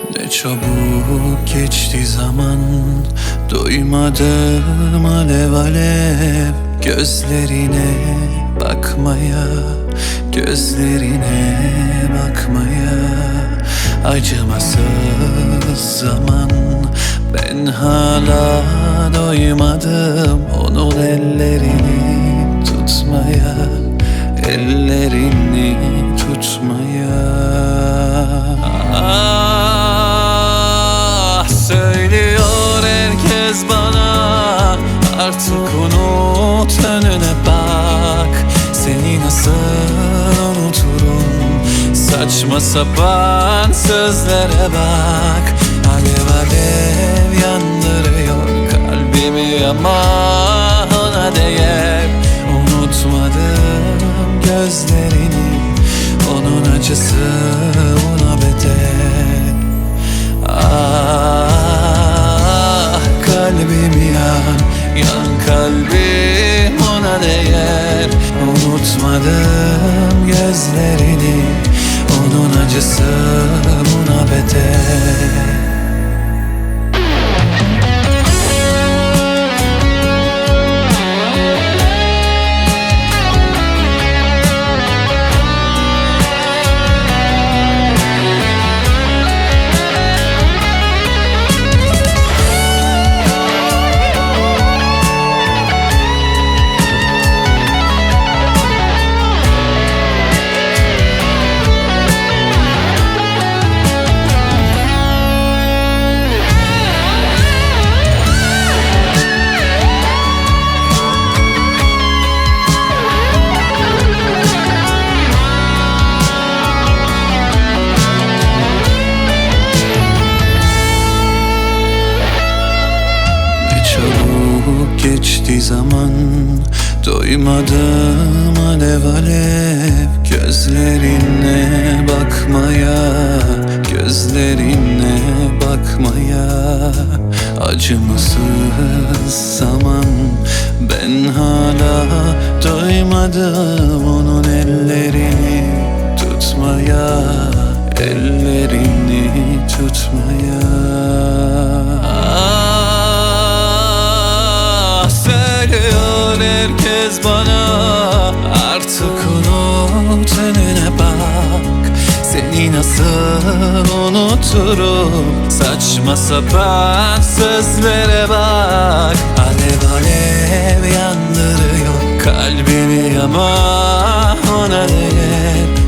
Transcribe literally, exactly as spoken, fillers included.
Ne çabuk geçti zaman, doymadım alev alev gözlerine bakmaya, gözlerine bakmaya. Acımasız zaman, ben hala doymadım onun ellerini tutmaya, ellerini tutmaya. Ah, söylüyor herkes bana, artık unut, önüne bak. Seni nasıl unuturum, saçma sapan sözlere bak. Alev alev yandırıyor kalbimi ama ona değer. Unutmadım gözlerini, onun acısı ona bedel. Ah, kalbim yan, yan kalbim ona değer. Unutmadım gözlerini, onun acısı buna bedel. Çabuk geçti zaman, doymadım alev alev gözlerine bakmaya, gözlerine bakmaya. Acımasız zaman, ben hala doymadım onun ellerini tutmaya, ellerini tutmaya. Söylüyor herkes bana, artık unut, önüne bak. Seni nasıl unuturum, saçma sapan sözlere bak. Alev alev yandırıyor kalbimi ama ona değer.